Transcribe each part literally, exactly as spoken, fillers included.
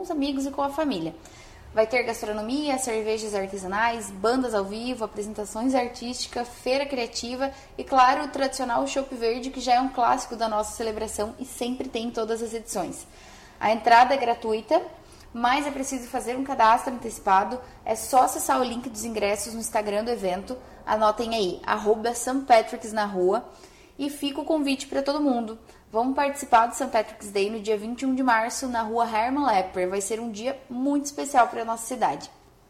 os amigos e com a família. Vai ter gastronomia, cervejas artesanais, bandas ao vivo, apresentações artísticas, feira criativa e, claro, o tradicional chopp verde, que já é um clássico da nossa celebração e sempre tem em todas as edições. A entrada é gratuita, mas é preciso fazer um cadastro antecipado. É só acessar o link dos ingressos no Instagram do evento. Anotem aí, arroba Saint Patrick's na rua. E fica o convite para todo mundo. Vamos participar do Saint Patrick's Day no dia vinte e um de março, na rua Herman Lepper. Vai ser um dia muito especial para a nossa cidade.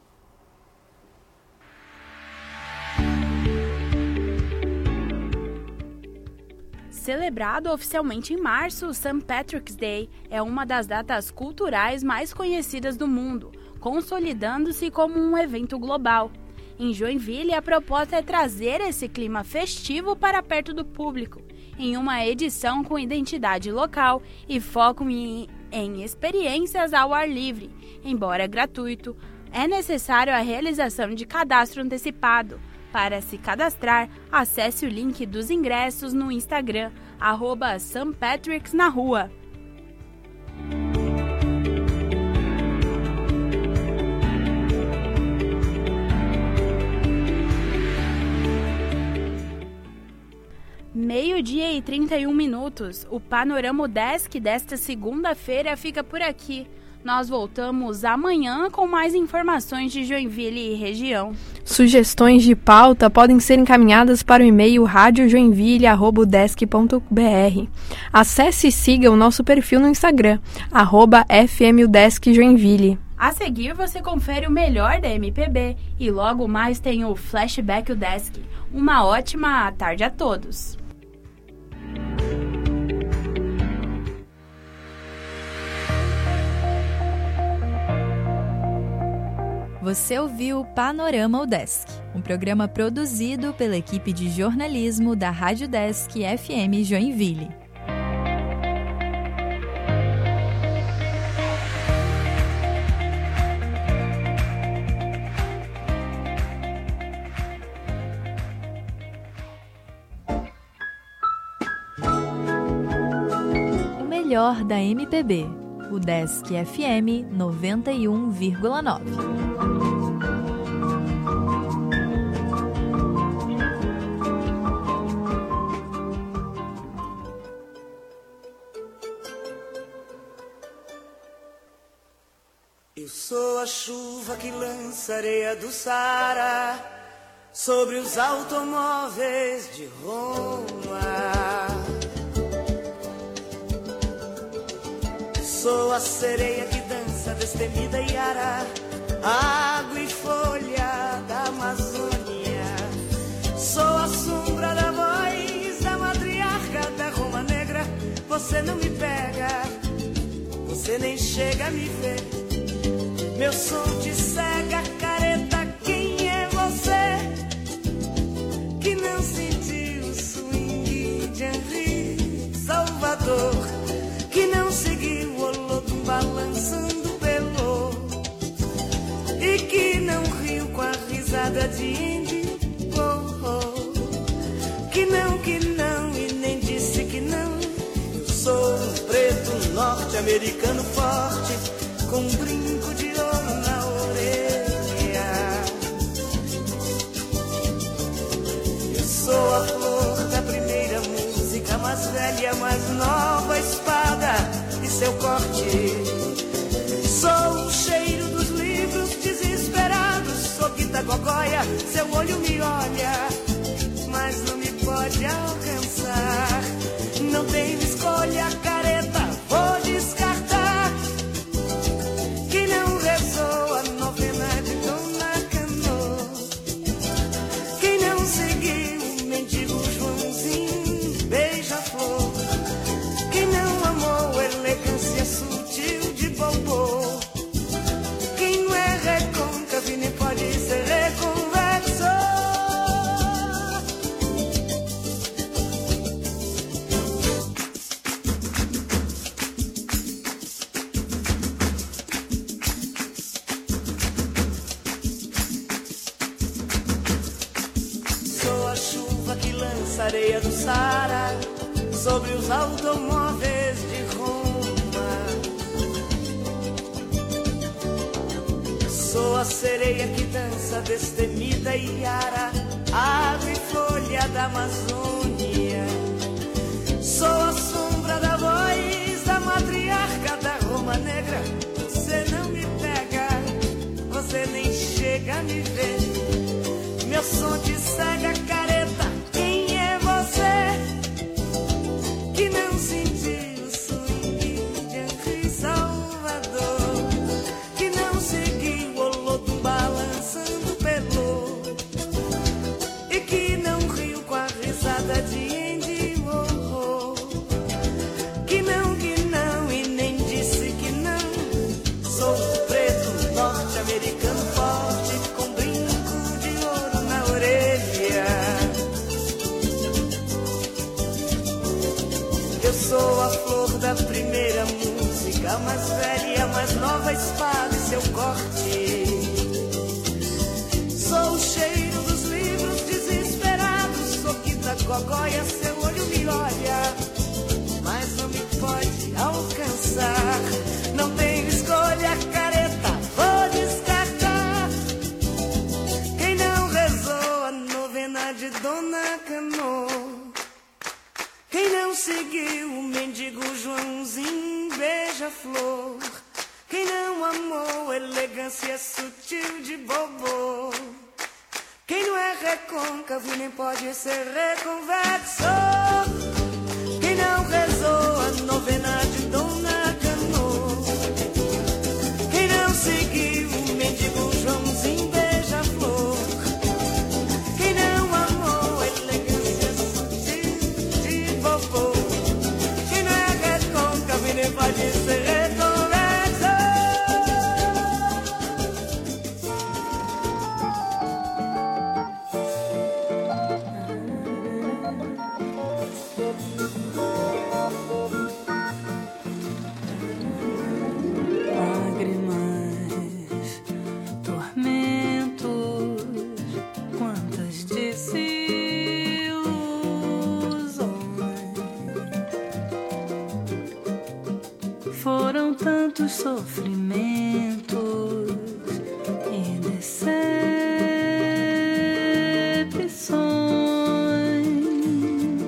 Celebrado oficialmente em março, o Saint Patrick's Day é uma das datas culturais mais conhecidas do mundo, consolidando-se como um evento global. Em Joinville, a proposta é trazer esse clima festivo para perto do público, em uma edição com identidade local e foco em, em experiências ao ar livre. Embora gratuito, é necessário a realização de cadastro antecipado. Para se cadastrar, acesse o link dos ingressos no Instagram, arroba Saint Patrick's na rua. Meio-dia e trinta e um minutos. O Panorama Desk desta segunda-feira fica por aqui. Nós voltamos amanhã com mais informações de Joinville e região. Sugestões de pauta podem ser encaminhadas para o e-mail rádio joinville arroba udesc ponto b r. Acesse e siga o nosso perfil no Instagram, arroba F M Udesc Joinville. A seguir você confere o melhor da M P B e logo mais tem o Flashback Udesc. Uma ótima tarde a todos. Você ouviu Panorama Udesc, um programa produzido pela equipe de jornalismo da Rádio Udesc F M Joinville. O melhor da M P B. Udesc F M noventa e um vírgula nove. Eu sou a chuva que lança areia do Saara sobre os automóveis de Roma. Sou a sereia que dança destemida e ara, água e folha da Amazônia. Sou a sombra da voz da matriarca da Roma Negra. Você não me pega, você nem chega a me ver. Meu som te cega, careta, quem é você? Que não sentiu o swing de Henri Salvador, que não seguiu o Olodum balançando pelo, e que não riu com a risada de Indy, oh, oh. Que não, que não, e nem disse que não. Eu sou um preto norte-americano forte, com um brinco de ouro na orelha. Eu sou a flor da primeira música, mais velha, mais nova espada e seu corte. Sou o cheiro dos livros desesperados, sou Quitagogóia, seu olho me olha, mas não me pode alcançar. Não tenho escolha, careta, vou descartar. Que não rezou a novena de Dona Cano, que não seguiu o mendigo Joãozinho beija-flor, que não amou a elegância sutil de Bobo. Quem não é recôncavo nem pode ser reconvexo. Sou a chuva que lança areia do Saara sobre os automóveis de Roma. Sou a sereia que dança, destemida e ara, ave e folha da Amazônia. Sou a sombra da voz da matriarca da Roma Negra. Você não me pega, você nem chega a me ver. Meu som te cega, careta. Quem é você que não sentiu o swing de Henri Salvador, que não seguiu o Olodum balançando pelo, e que não riu com a risada de Andy Warhol, que não, que não e nem disse que não. Sou preto, norte-americano forte, com brinco de ouro na orelha. Eu sou a flor da primeira música, mais velha, mais nova espada e seu corte. Sou o cheiro dos livros desesperados, sou Quita Gogóia, seu olho me olha, mas não me pode alcançar. Não tenho escolha, careta, vou descartar. Quem não rezou a novena de Dona Cano, quem não seguiu o mendigo Joãozinho beija-flor, quem não amou a elegância sutil de Bobô, quem não é recôncavo e nem pode ser reconvexo, quem não rezou a novena de Dona Cano, quem não seguiu o mendigo Joãozinho beija-flor, quem não amou a elegância sutil de Bobô, quem não é recôncavo e nem pode ser reconvexo. Lágrimas, tormentos, quantas desilusões. Foram tantos sofrimentos e decepções,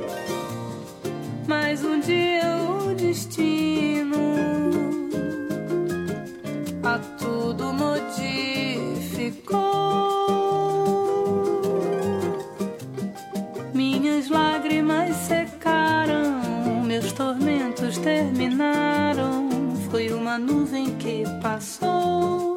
mas um dia o destino a tudo modificou. Minhas lágrimas secaram, meus tormentos terminaram. Foi uma nuvem que passou.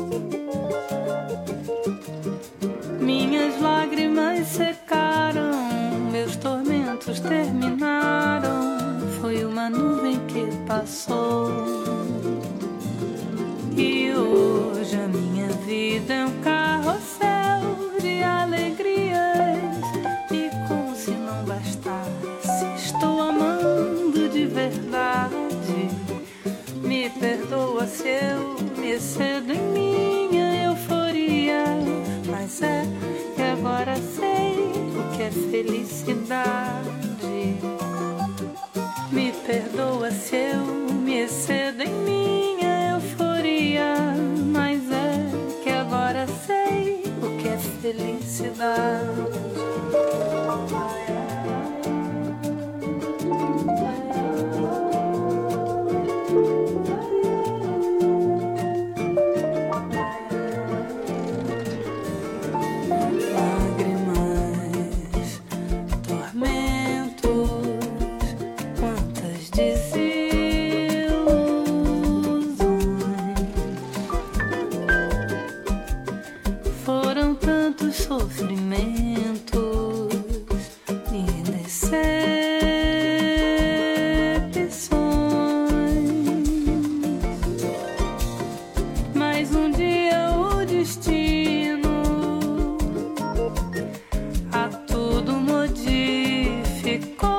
Minhas lágrimas secaram, meus tormentos terminaram. Foi uma nuvem que passou. E hoje a minha vida é um carrossel de alegrias, e como se não bastasse, estou amando de verdade. Me perdoa se eu me excedo em minha euforia, mas é que agora sei o que é felicidade. Me perdoa se eu me excedo em minha euforia, mas é que agora sei o que é felicidade. Sofrimentos e decepções, mas um dia o destino a tudo modificou.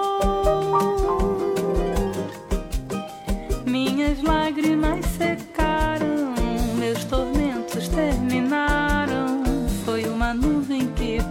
Minhas lágrimas secaram, meus tormentos terminaram. Foi uma nuvem que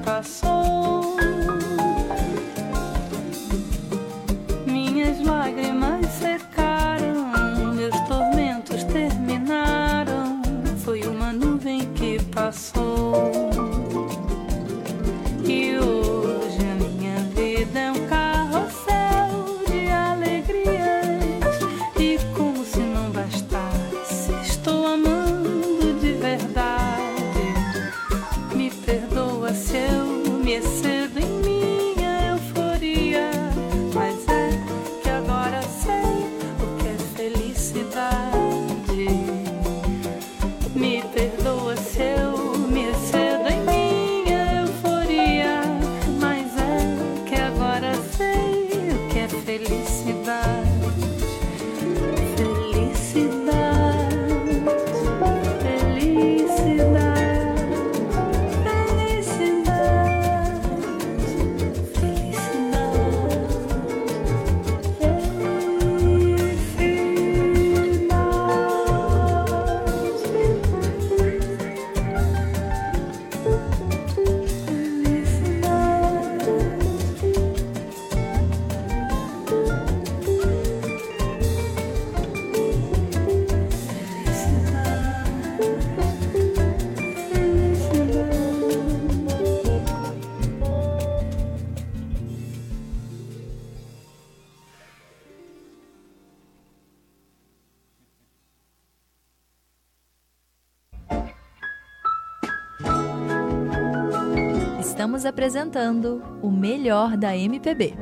estamos apresentando o melhor da M P B.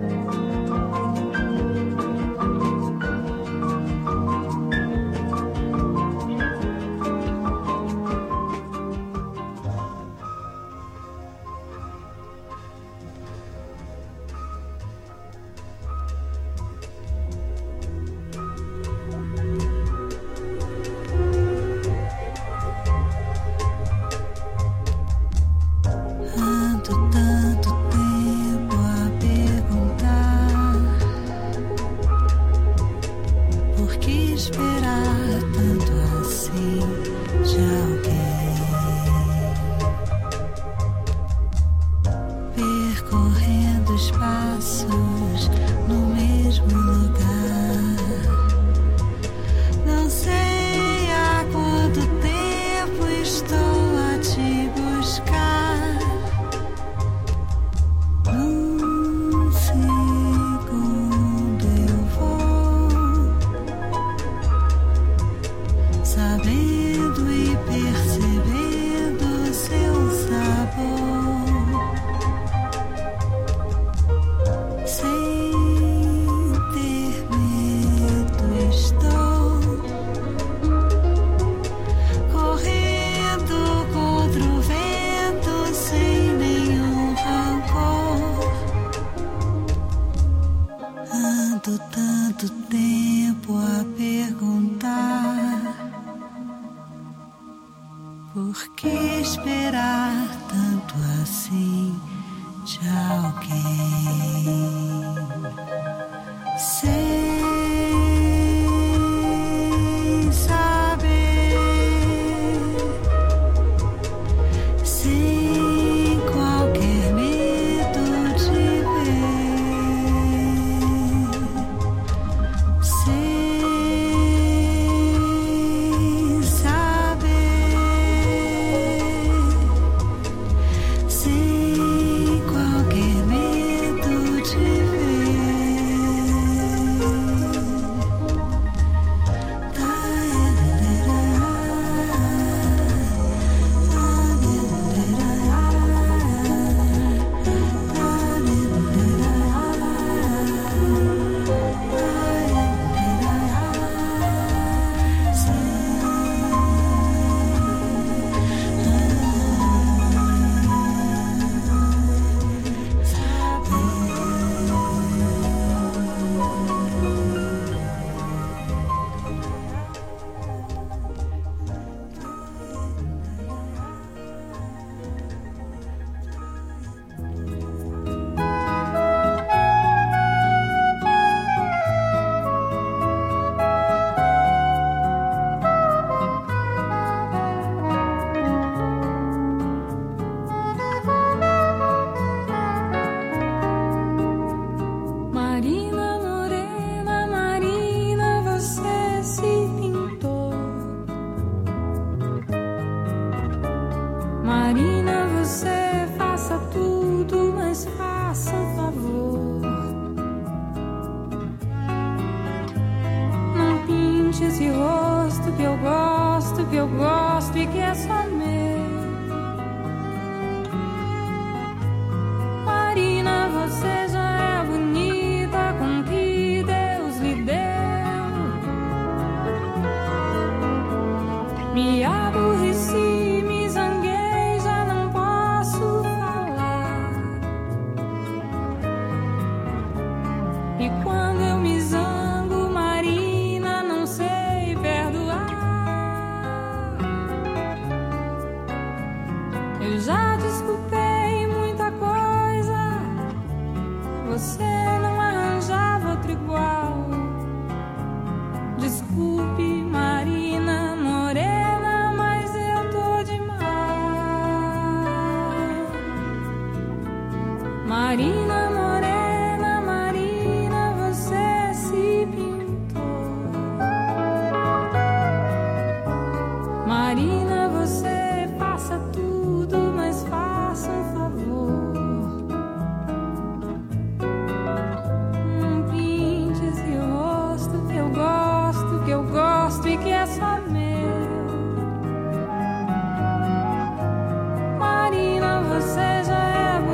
Marina, você já é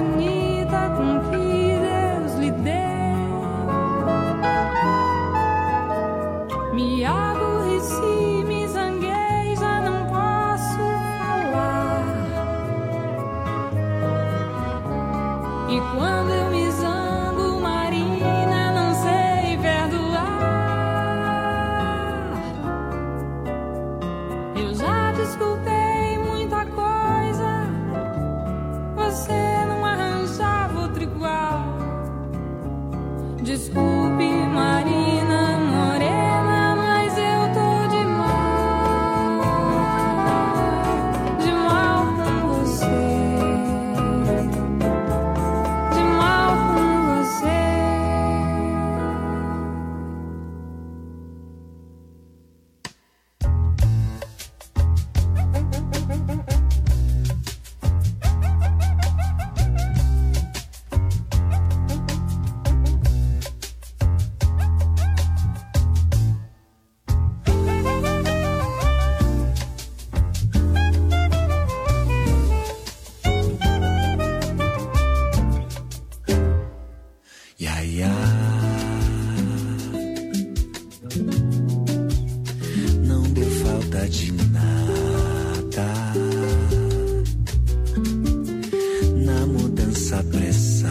Desculpe, Marina Morena, mas eu tô de mal, de mal com você, de mal com você. Ya, ya. Não deu falta de nada na mudança apressada.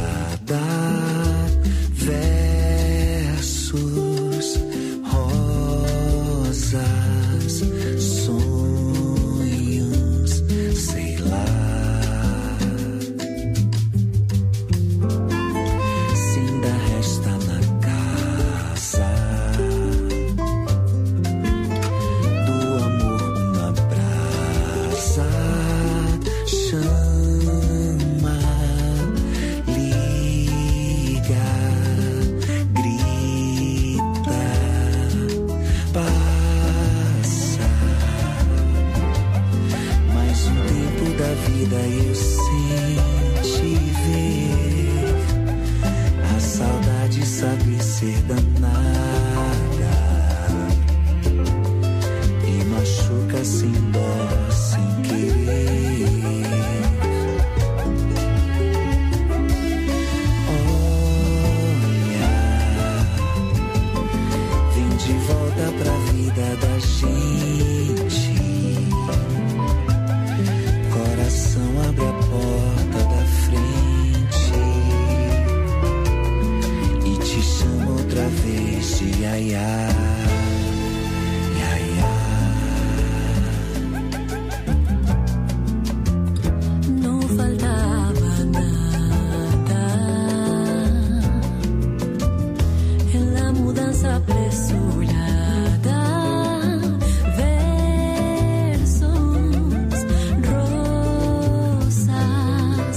Versos, rosas, sonhos, sei lá. Se ainda resta na casa do amor uma brasa, chama, liga, grita, passa. Mais um tempo da vida eu senti ver. A saudade sabe ser danada e machuca sem dó, sem querer. Olha, vem de volta pra vida da gente. Coração abre a porta da frente e te chama outra vez de Yaya, Yaya. Não faltava nada en la mudanza apresurada. Versos, rosas,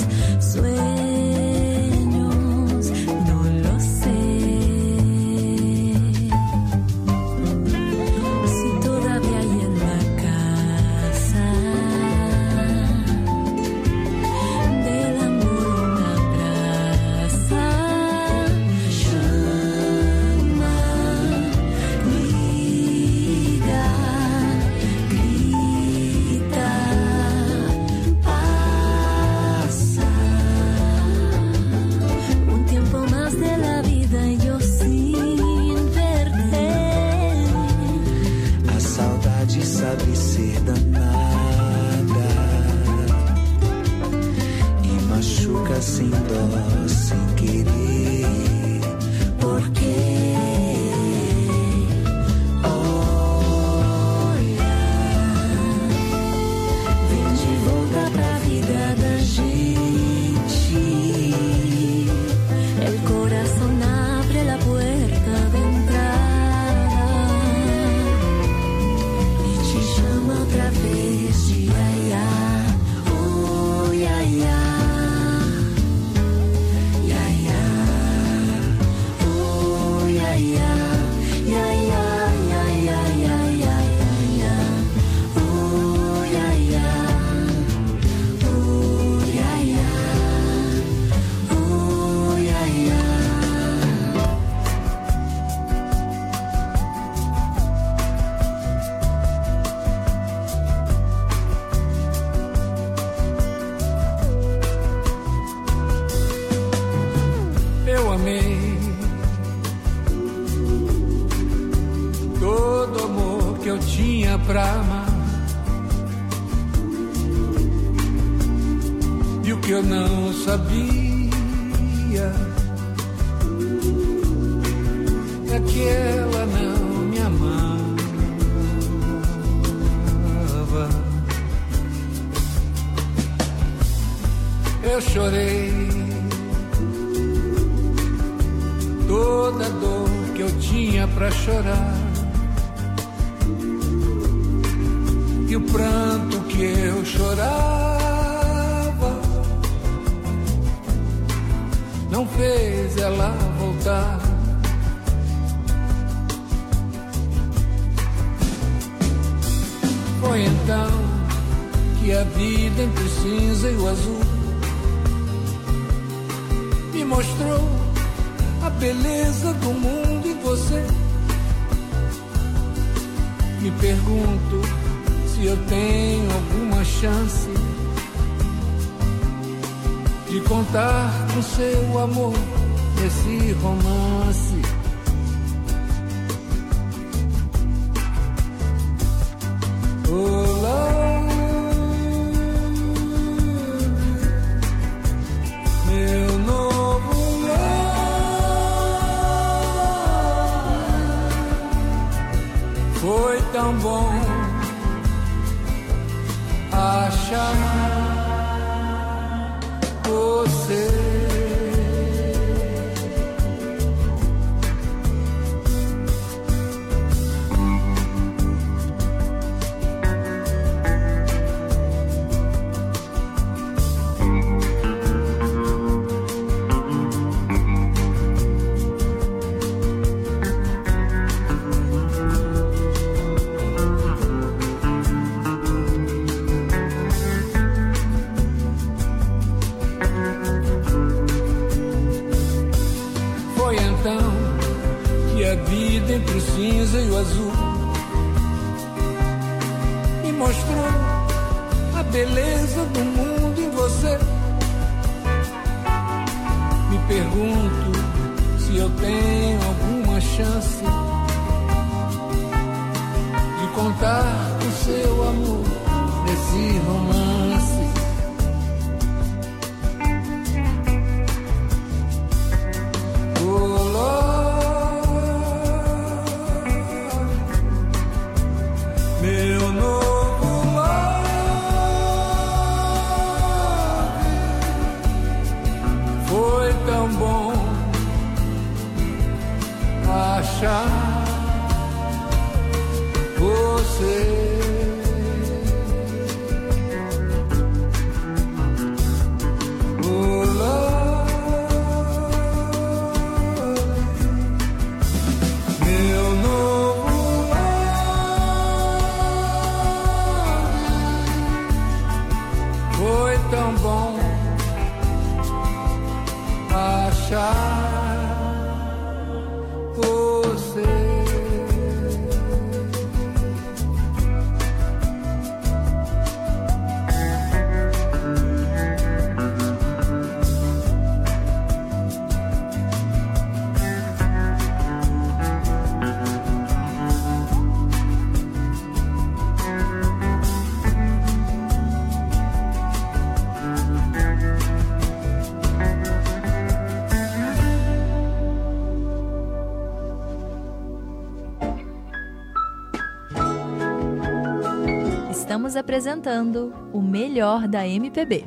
sueños, no lo sé. Si todavía hay en la casa del amor una brasa, llama, liga, grita, pasa. Un tiempo más de la vida y yo sin verte. A saudade sabe ser danada e machuca sem dó, sem querer. Porque olha, vem de volta pra vida da gente. El corazón abre la puerta de entrada E te chama outra vez de Yaya, oh Yaya, Yaya, oh Yaya, Yaya, Yaya, Yaya, Yaya, oh Yaya, oh Yaya, oh Yaya. Eu amei todo amor que eu tinha pra amar, e o que eu não sabia é que ela não me amava. Eu chorei toda a dor que eu tinha pra chorar e o pranto que eu chorava não fez ela voltar. Foi então que a vida entre o cinza e o azul me mostrou a beleza do mundo em você. Me pergunto se eu tenho alguma chance de contar com seu amor nesse romance. Olá, meu novo lar. Foi tão bom achar você. Entre o cinza e o azul me mostrou a beleza do mundo em você. Me pergunto se eu tenho alguma chance de contar com seu amor nesse romance. Estamos apresentando o melhor da M P B.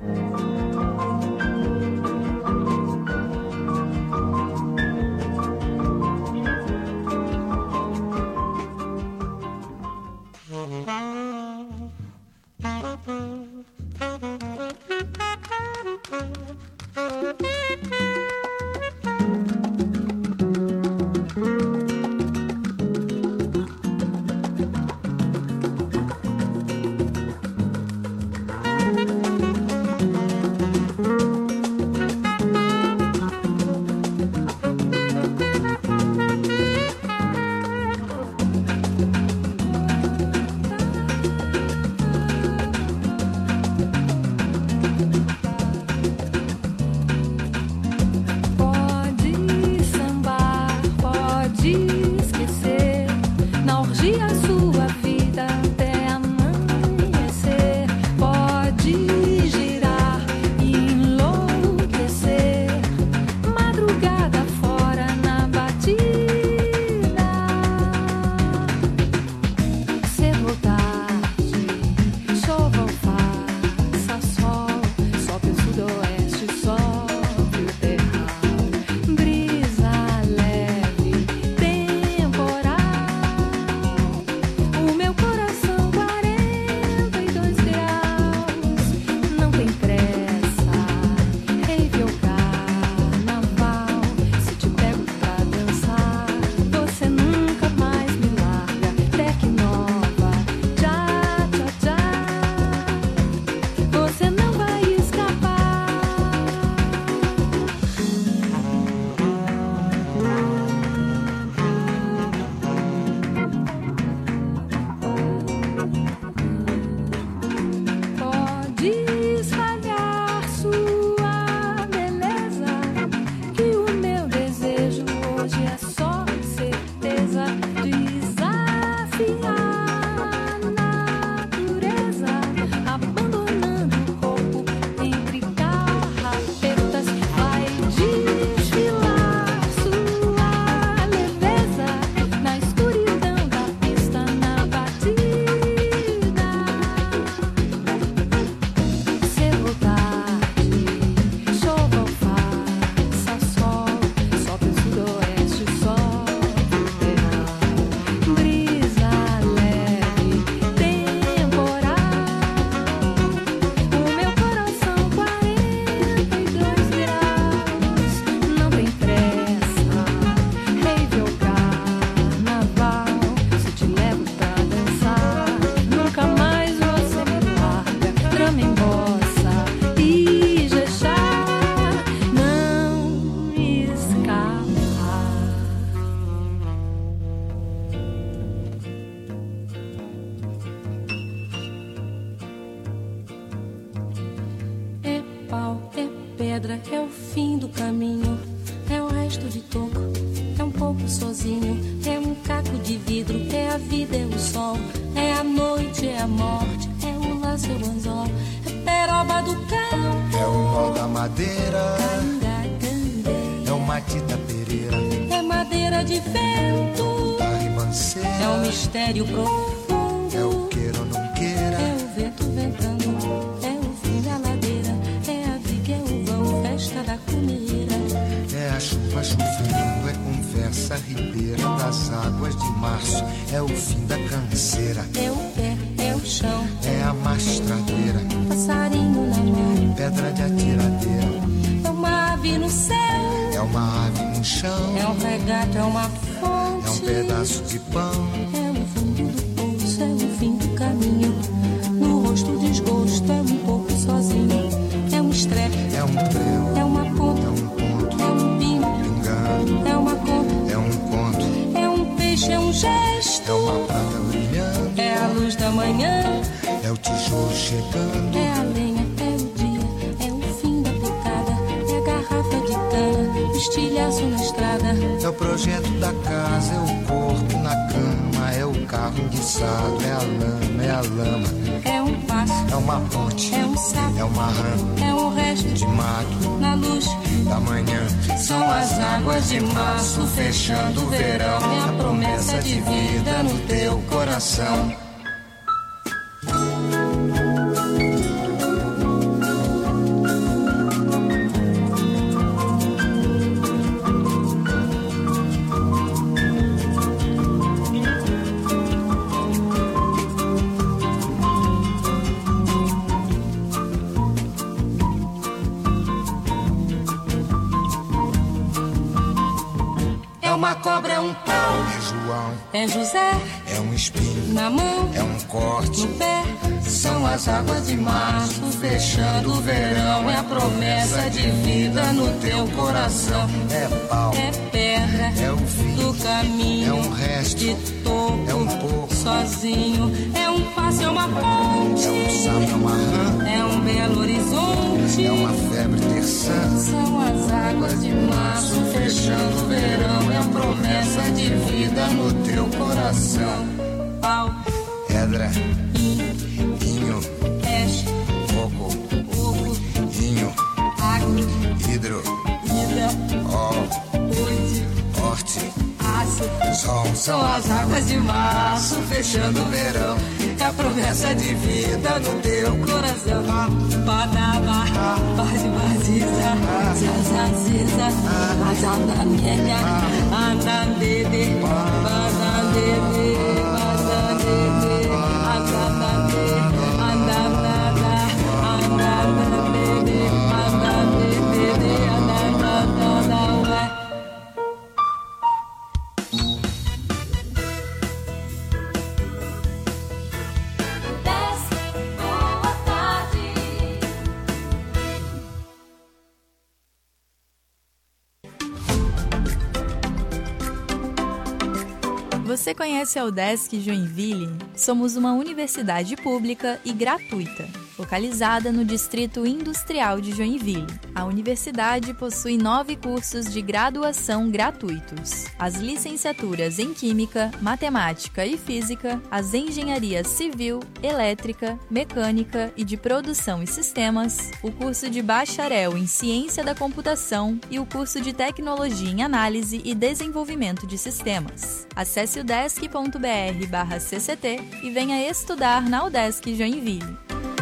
pedra, é o fim do caminho, é o resto de toco, é um pouco sozinho, é um caco de vidro, é a vida, é o sol, é a noite, é a morte, é o laço, é o anzol, é peroba do campo, é o nó da madeira, é o matita pereira, é madeira de vento, da ribanceira, é um mistério profundo, é o queira ou não queira, é o vento ventando, é o fim da ladeira, é a viga, é o vão, festa da comeira, é a chuva chovendo, é conversa ribeira das águas de março, é o fim da canseira, é o pé, é o chão, é a mastradeira, passarinho na mão, pedra de atiradeira, é uma ave no céu, é uma ave no chão, é um regato, é uma fonte, é um pedaço de pão, é o fundo do poço, é o fim do caminho, no rosto desgosto, é um pouco sozinho, é um estrepe, é um prego, é uma ponta, é um ponto, é um pingo, pingando, é uma conta, é um conto, é um peixe, é um gesto, é uma prata brilhando, é a luz da manhã, é o tijolo chegando, é a lenha, é o dia, é o fim da picada, é a garrafa de cana, estilhaço na estrada, é o projeto da casa, é o corpo na cama, é o carro enguiçado, é a lama, é a lama, é um passo, é uma ponte, é um sapo, é uma rã, é um resto de mato, na luz da manhã, são as águas de março fechando o verão, é a promessa de vida no teu coração. Uma cobra, é um pau, é João, é José, é um espinho, na mão, é um corte, no pé, são as águas de março fechando o verão, é a promessa de vida no teu coração, é pau, é pedra, é o fim do caminho, é um resto, de topo, é um pouco, sozinho, é um passo, é uma ponte, é um sapo, é uma rã, é um belo horizonte, é uma febre terçã, são as águas de março fechando o verão, é a promessa de vida no teu coração. Pau, pedra, inho, inho, peixe, coco, ovo, vinho, água, hidro, vida, ó, noite, horte, aço, sol, são as águas de março fechando o verão, é a promessa de vida no teu coração. Badaba, bade baziza, zazaziza, azandamielha, andandede, badandede, badandede, azandade, andandada, andandede, andandede, andandada, ué. Você conhece a UDESC Joinville? Somos uma universidade pública e gratuita, localizada no Distrito Industrial de Joinville. A universidade possui nove cursos de graduação gratuitos. As licenciaturas em Química, Matemática e Física, as engenharias Civil, Elétrica, Mecânica e de Produção e Sistemas, o curso de Bacharel em Ciência da Computação e o curso de Tecnologia em Análise e Desenvolvimento de Sistemas. Acesse udesc ponto br barra C C T e venha estudar na UDESC Joinville.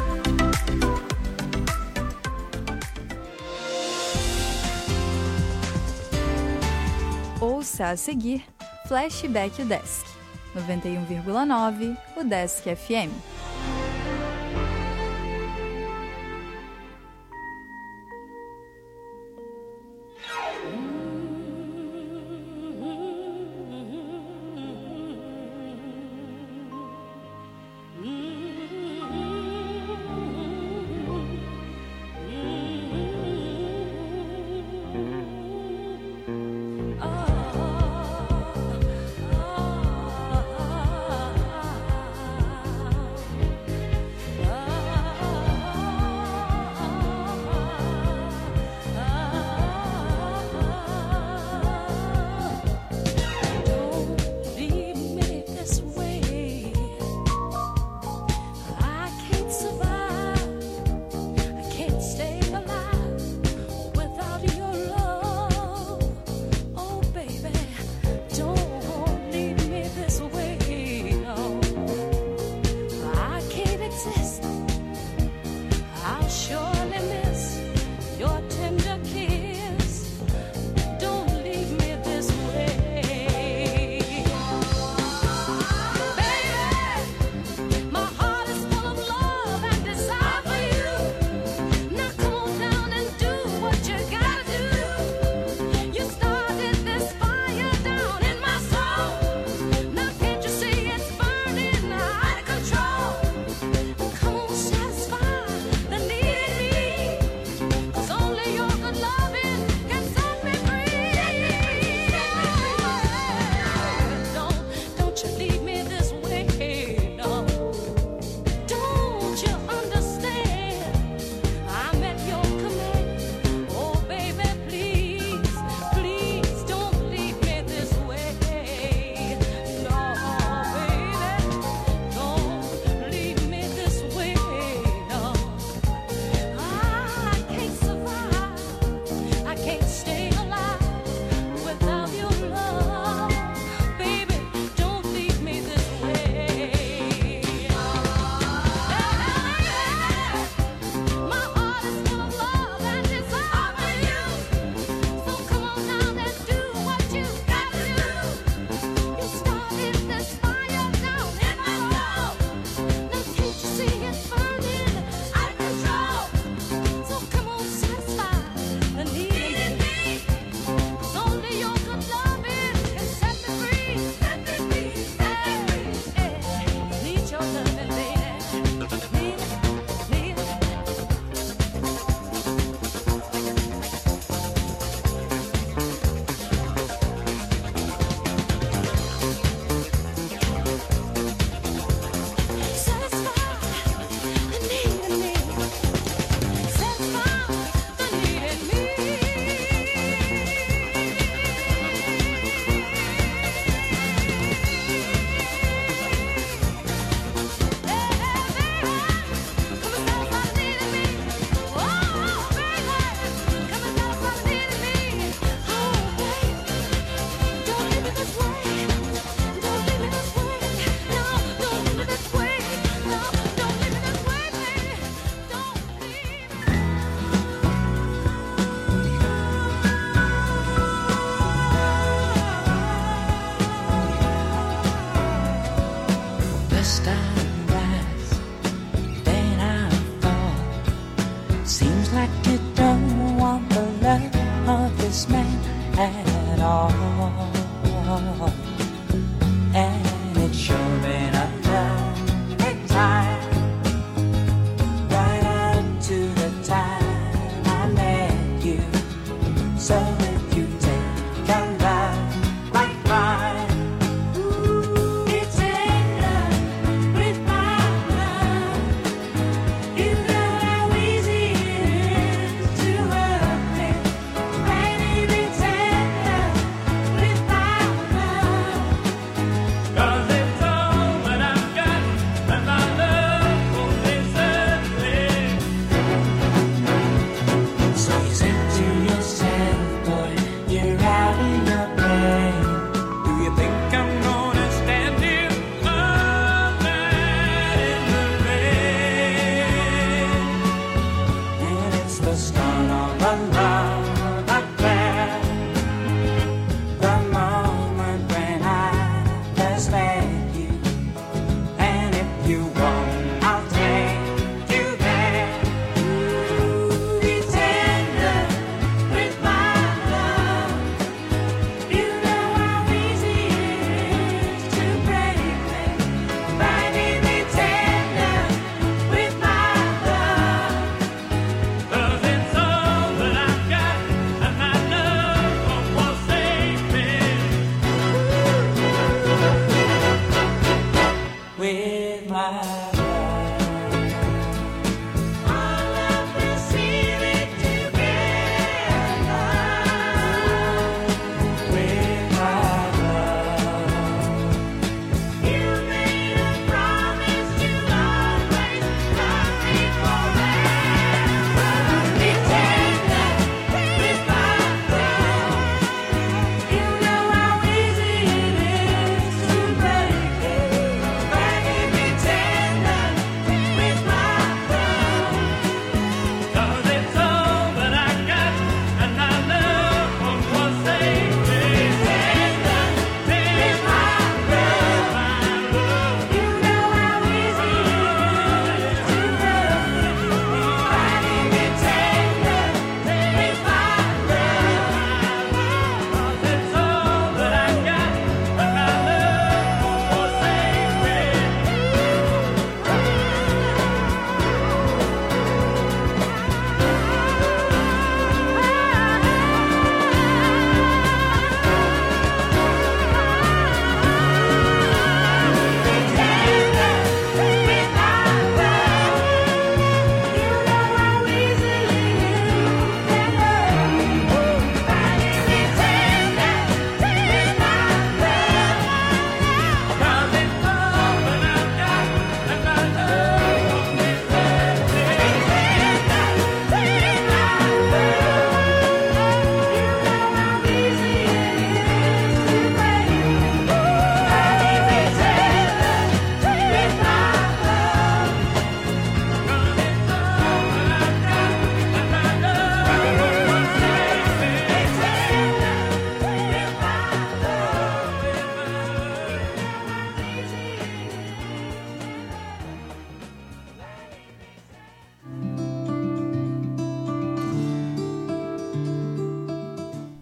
Ouça a seguir Flashback UDESC, noventa e um vírgula nove UDESC F M.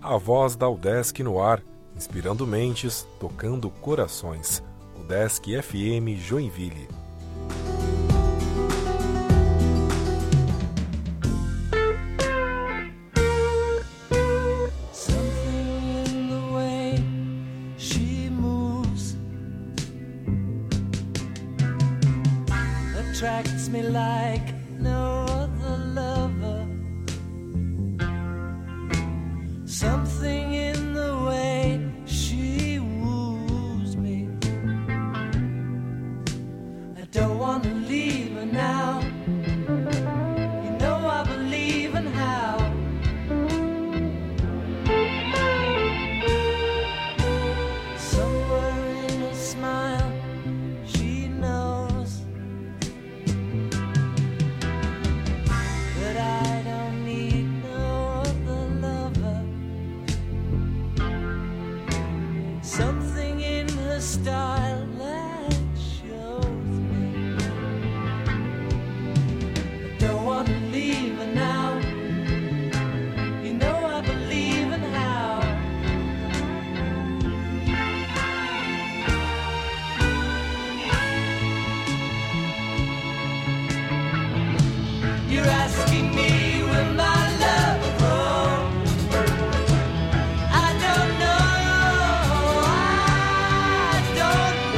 A voz da UDESC no ar, inspirando mentes, tocando corações. UDESC F M Joinville. Attracts me like no other lover. Something in the way she woos me. I don't want to leave her now. You know I believe in how. Somewhere in a smile she knows that I don't need no other lover. Something in her style that shows me I don't want to leave her now. You know I believe in how. You're asking me will my love grow? I don't know, I don't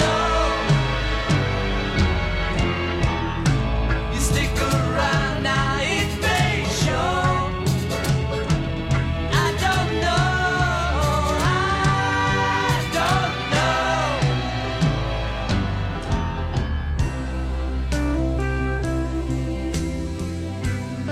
know. You stick around now, it may show. I don't know, I don't know.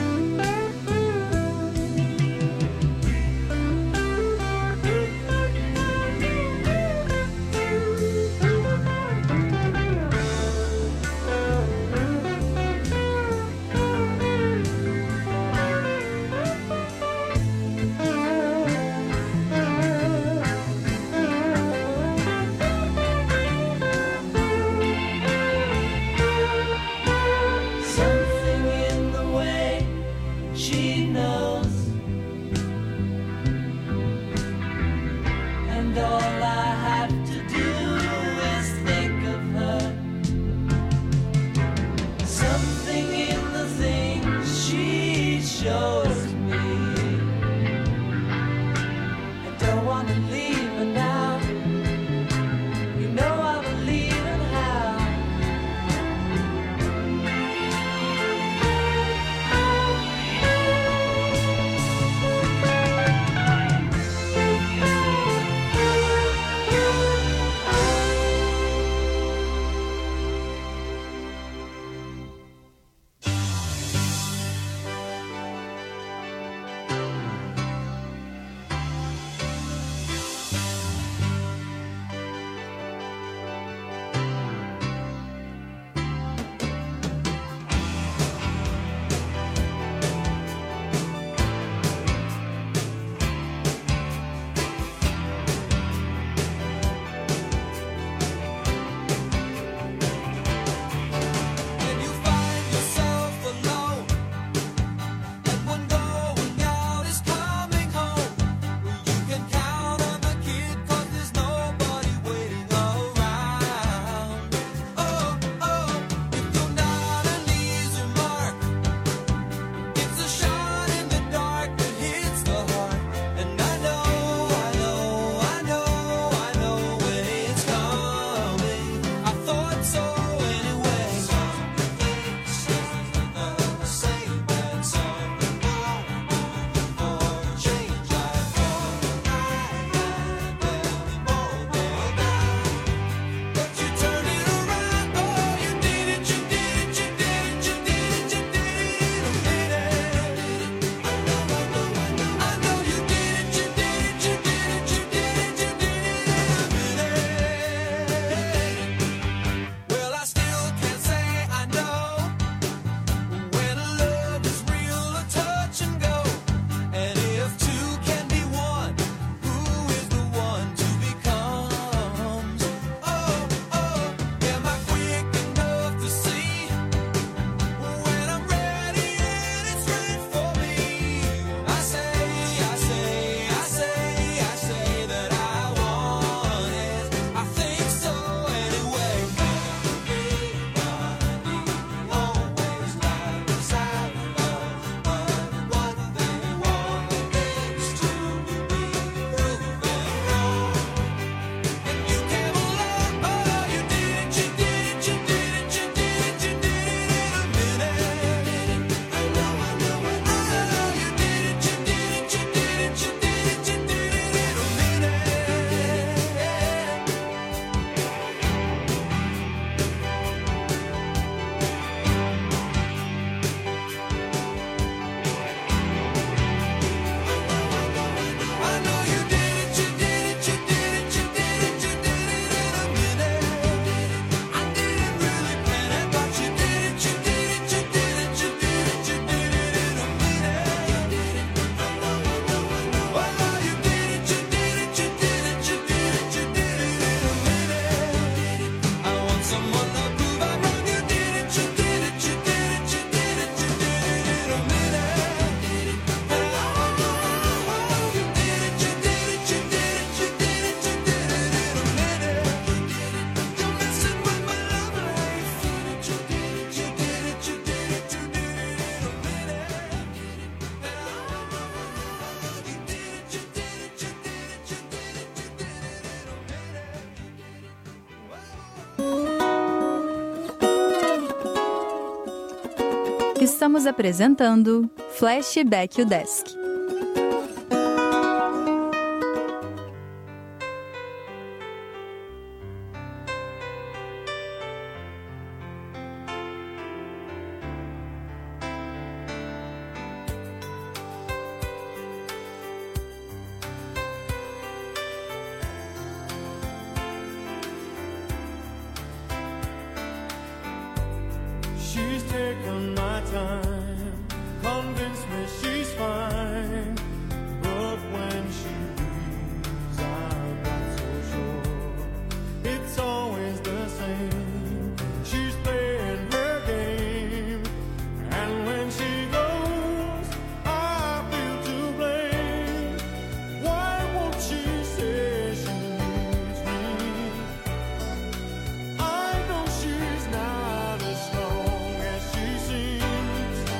Estamos apresentando Flashback UDESC. She's taken my time, convinced me she's fine, but when she leaves I'm not so sure. It's always the same, she's playing her game, and when she goes I feel to blame. Why won't she say she needs me? I know she's not as strong as she seems.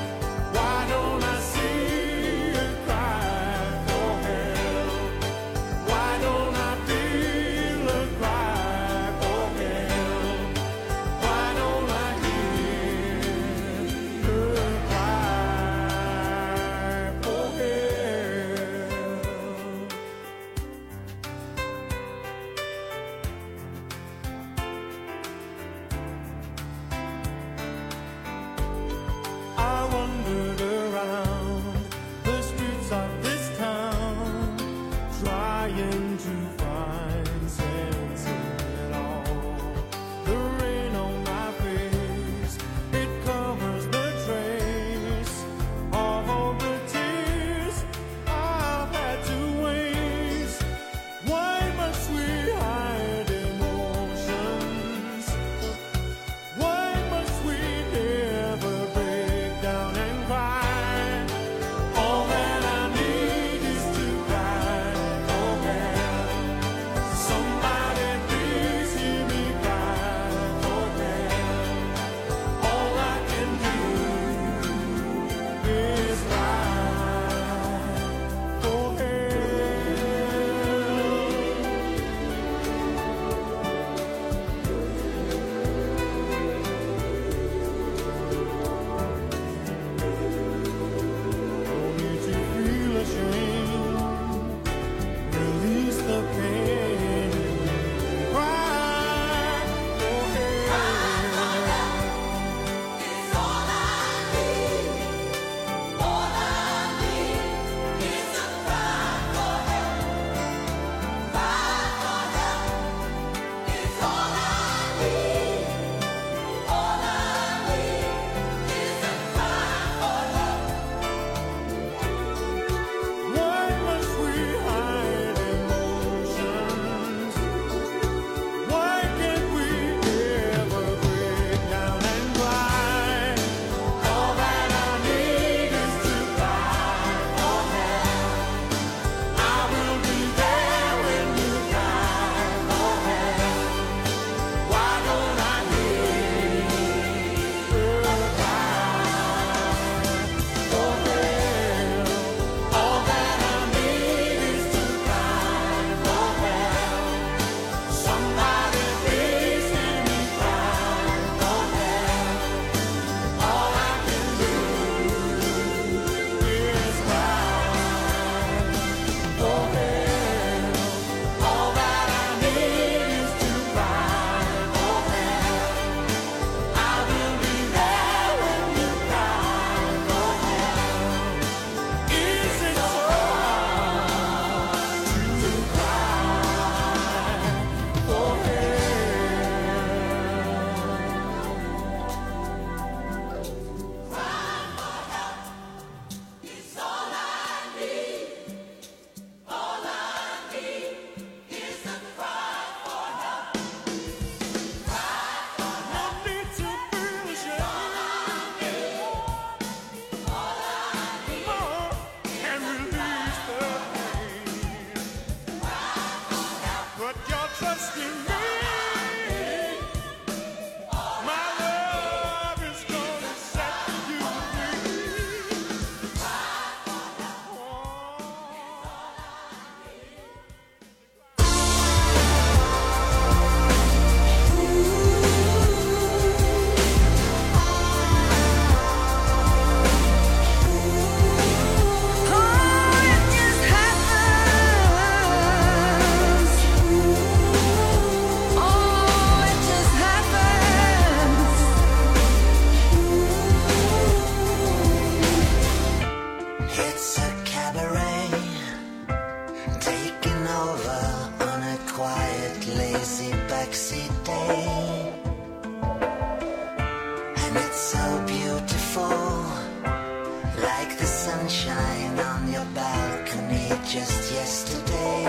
fall like the sunshine on your balcony just yesterday.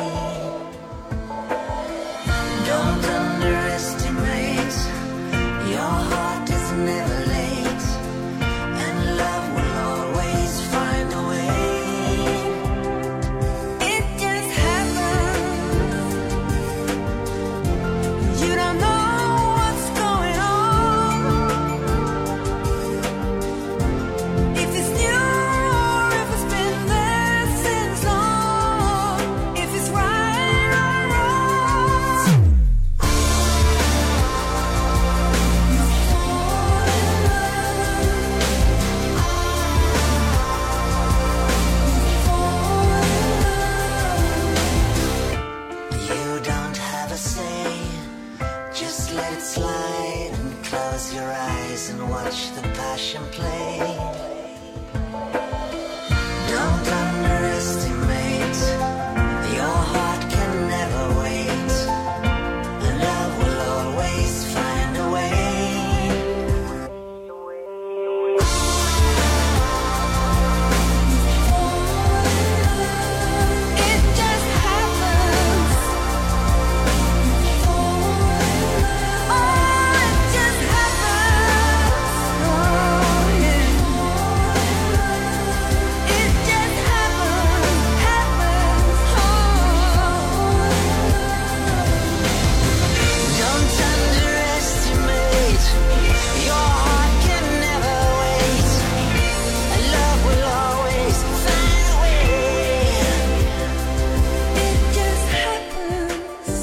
Don't underestimate, your heart is never late, and love will always find a way. It just happens, you don't know what's going on, if it's new or if it's been there since long, if it's right or wrong. You don't have a say, just let it slide and close your eyes and watch the passion play. Don't underestimate, your heart can never wait, and love will always find a way. It just happens. Oh, it just happens. Oh, yeah. It just happens, happens. Oh. Don't underestimate, your heart can never wait, and love will always find a way. It just happens,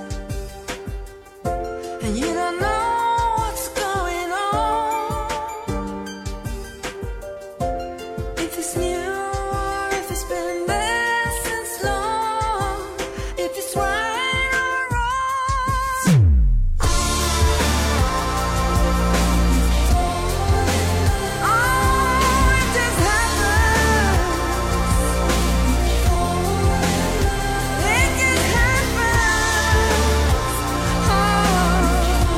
and you don't know what's going on, if it's new or if it's been there since long, if it's right or wrong. Oh, it just happens. It just happens. Oh,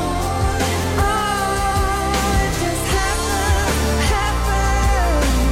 oh, it just happens, happens.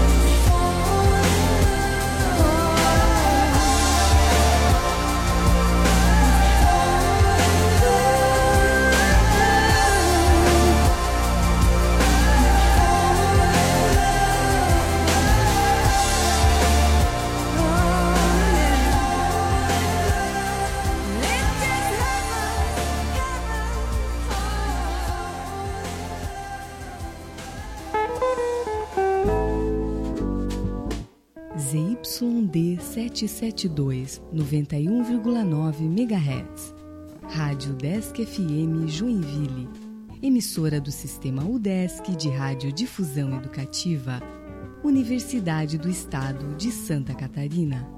Z Y D setecentos e setenta e dois, noventa e um vírgula nove megahertz. Rádio Desk F M Joinville. Emissora do Sistema UDESC de Radiodifusão Educativa. Universidade do Estado de Santa Catarina.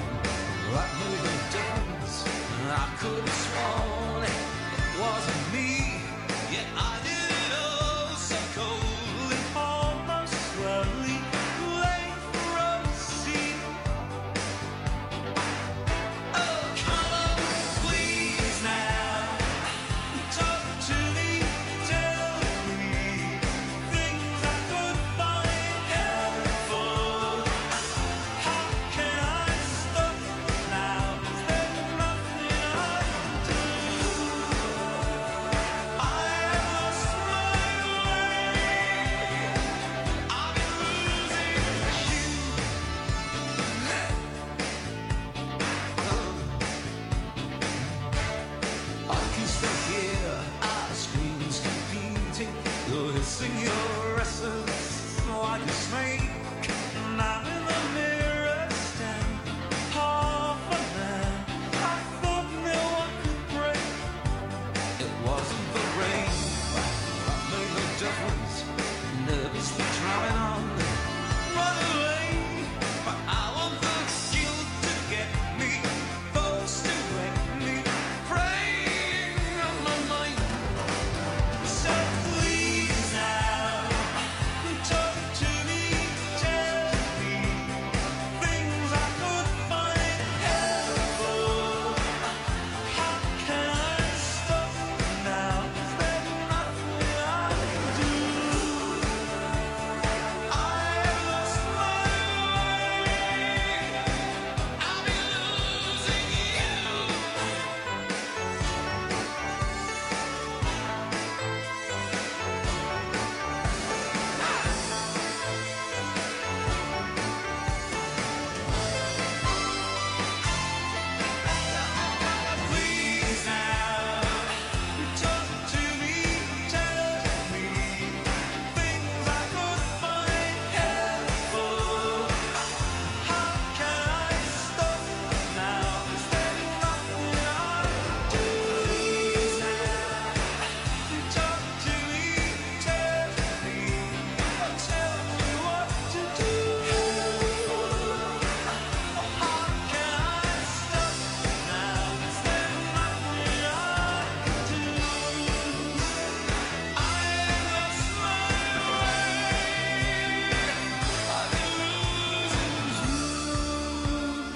I could have sworn it wasn't me.